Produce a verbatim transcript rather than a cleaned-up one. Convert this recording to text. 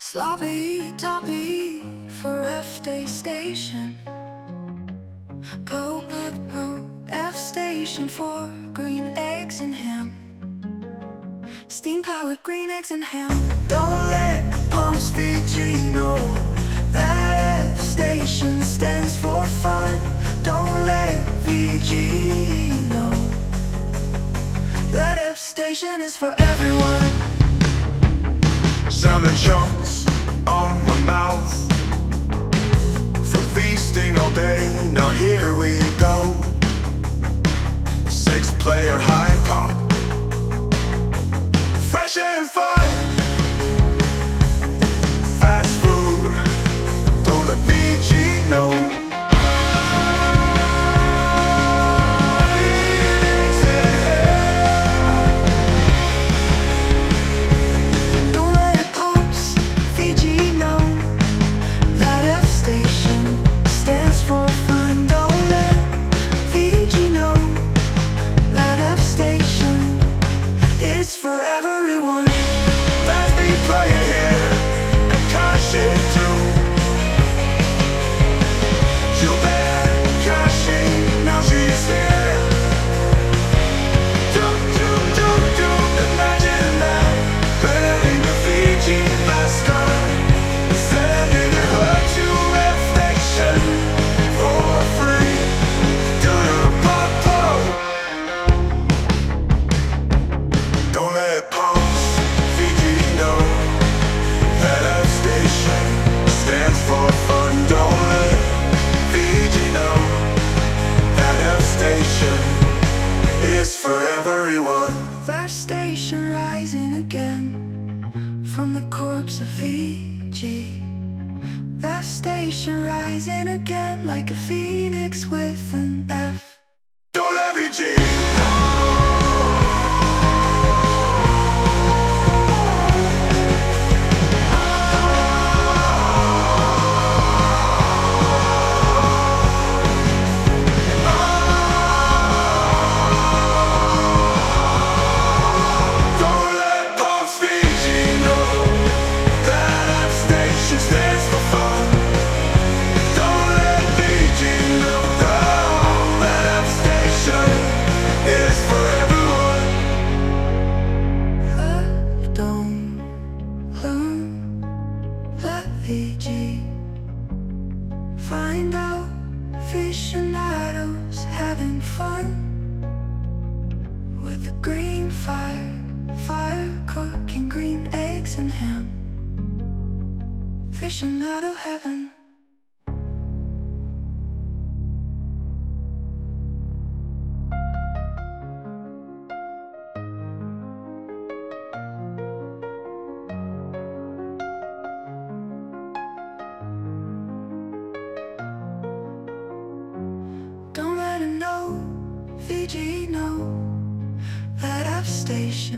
Sloppy toppy for F Day station. Go go F station for green eggs and ham. Steam powered green eggs and ham. Don't let Pumps V G know that F station stands for fun. Don't let V G know that F station is for everyone. Salmon chunks on my mouth for feasting all day. Now here we go. Six player high pop, fresh and fun. Fast food, don't let V G know. For everyone. Let's be playing here and cash it too. Gilbert cashing, now she's here. Do, do, do, do, imagine that. Wearing a Fiji mascot, sending her to F station for free. Do do pop pop. Don't let Pumps V G know that F station stands for fun. Don't let V G know that F station is for everyone. That station rising again from the corpse of V G. That station rising again like a phoenix with an F. Don't let V G. V G. Find out aficionados having fun with the green fire, fire cooking green eggs and ham. Aficionado heaven. Don't let him know, V G know that F station